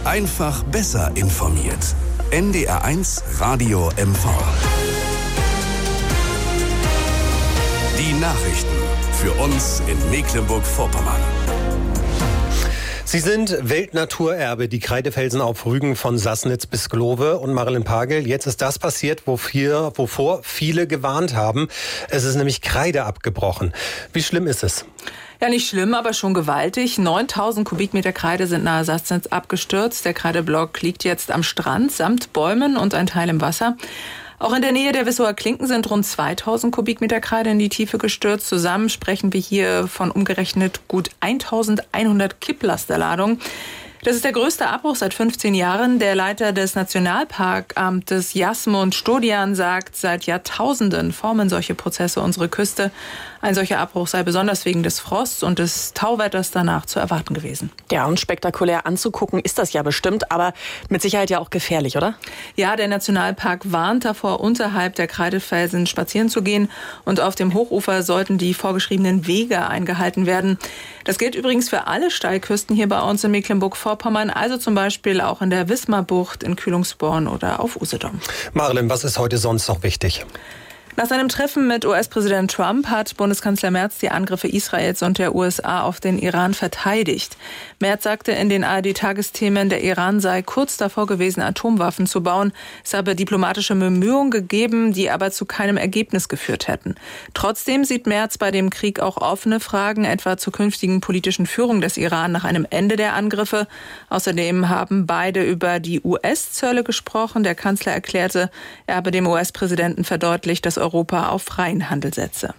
Einfach besser informiert. NDR1 Radio MV. Die Nachrichten für uns in Mecklenburg-Vorpommern. Sie sind Weltnaturerbe, die Kreidefelsen auf Rügen von Sassnitz bis Glowe. Und Marilyn Pagel, jetzt ist das passiert, wovor viele gewarnt haben. Es ist nämlich Kreide abgebrochen. Wie schlimm ist es? Ja, nicht schlimm, aber schon gewaltig. 9000 Kubikmeter Kreide sind nahe Sassnitz abgestürzt. Der Kreideblock liegt jetzt am Strand samt Bäumen und ein Teil im Wasser. Auch in der Nähe der Wissower Klinken sind rund 2000 Kubikmeter Kreide in die Tiefe gestürzt. Zusammen sprechen wir hier von umgerechnet gut 1100 Kipplasterladungen. Das ist der größte Abbruch seit 15 Jahren. Der Leiter des Nationalparkamtes Jasmund Stodian sagt, seit Jahrtausenden formen solche Prozesse unsere Küste. Ein solcher Abbruch sei besonders wegen des Frosts und des Tauwetters danach zu erwarten gewesen. Ja, und spektakulär anzugucken ist das ja bestimmt, aber mit Sicherheit ja auch gefährlich, oder? Ja, der Nationalpark warnt davor, unterhalb der Kreidefelsen spazieren zu gehen. Und auf dem Hochufer sollten die vorgeschriebenen Wege eingehalten werden. Das gilt übrigens für alle Steilküsten hier bei uns in Mecklenburg-Vorpommern, also zum Beispiel auch in der Wismarbucht, in Kühlungsborn oder auf Usedom. Marilyn, was ist heute sonst noch wichtig? Nach seinem Treffen mit US-Präsident Trump hat Bundeskanzler Merz die Angriffe Israels und der USA auf den Iran verteidigt. Merz sagte in den ARD-Tagesthemen, der Iran sei kurz davor gewesen, Atomwaffen zu bauen. Es habe diplomatische Bemühungen gegeben, die aber zu keinem Ergebnis geführt hätten. Trotzdem sieht Merz bei dem Krieg auch offene Fragen, etwa zur künftigen politischen Führung des Iran nach einem Ende der Angriffe. Außerdem haben beide über die US-Zölle gesprochen. Der Kanzler erklärte, er habe dem US-Präsidenten verdeutlicht, dass Europa auf freien Handel setze.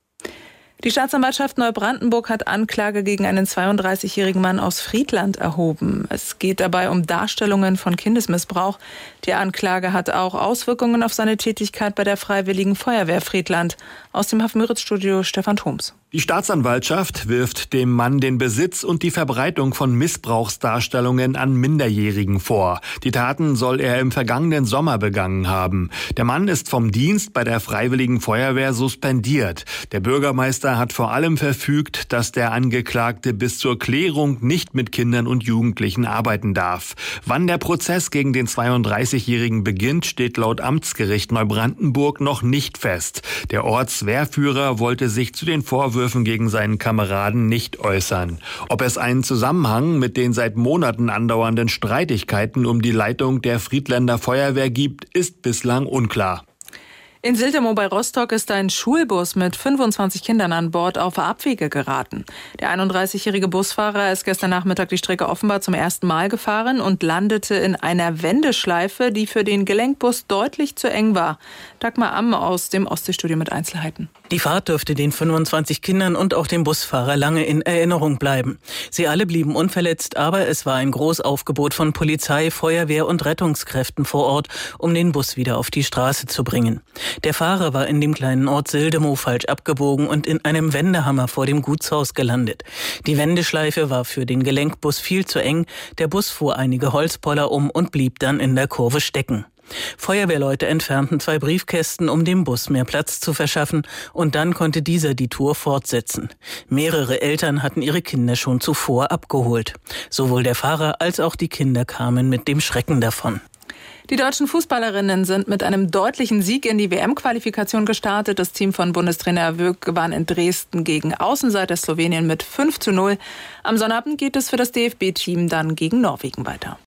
Die Staatsanwaltschaft Neubrandenburg hat Anklage gegen einen 32-jährigen Mann aus Friedland erhoben. Es geht dabei um Darstellungen von Kindesmissbrauch. Die Anklage hat auch Auswirkungen auf seine Tätigkeit bei der Freiwilligen Feuerwehr Friedland. Aus dem Hafen-Müritz-Studio Stefan Thoms. Die Staatsanwaltschaft wirft dem Mann den Besitz und die Verbreitung von Missbrauchsdarstellungen an Minderjährigen vor. Die Taten soll er im vergangenen Sommer begangen haben. Der Mann ist vom Dienst bei der Freiwilligen Feuerwehr suspendiert. Der Bürgermeister hat vor allem verfügt, dass der Angeklagte bis zur Klärung nicht mit Kindern und Jugendlichen arbeiten darf. Wann der Prozess gegen den 32-Jährigen beginnt, steht laut Amtsgericht Neubrandenburg noch nicht fest. Der Ortswehrführer wollte sich zu den Vorwürfen gegen seinen Kameraden nicht äußern. Ob es einen Zusammenhang mit den seit Monaten andauernden Streitigkeiten um die Leitung der Friedländer Feuerwehr gibt, ist bislang unklar. In Siltermoor bei Rostock ist ein Schulbus mit 25 Kindern an Bord auf Abwege geraten. Der 31-jährige Busfahrer ist gestern Nachmittag die Strecke offenbar zum ersten Mal gefahren und landete in einer Wendeschleife, die für den Gelenkbus deutlich zu eng war. Dagmar Amm aus dem Ostseestudio mit Einzelheiten. Die Fahrt dürfte den 25 Kindern und auch dem Busfahrer lange in Erinnerung bleiben. Sie alle blieben unverletzt, aber es war ein Großaufgebot von Polizei, Feuerwehr und Rettungskräften vor Ort, um den Bus wieder auf die Straße zu bringen. Der Fahrer war in dem kleinen Ort Sildemow falsch abgebogen und in einem Wendehammer vor dem Gutshaus gelandet. Die Wendeschleife war für den Gelenkbus viel zu eng. Der Bus fuhr einige Holzpoller um und blieb dann in der Kurve stecken. Feuerwehrleute entfernten 2 Briefkästen, um dem Bus mehr Platz zu verschaffen, und dann konnte dieser die Tour fortsetzen. Mehrere Eltern hatten ihre Kinder schon zuvor abgeholt. Sowohl der Fahrer als auch die Kinder kamen mit dem Schrecken davon. Die deutschen Fußballerinnen sind mit einem deutlichen Sieg in die WM-Qualifikation gestartet. Das Team von Bundestrainer Wöck gewann in Dresden gegen Außenseiter Slowenien mit 5:0. Am Sonnabend geht es für das DFB-Team dann gegen Norwegen weiter.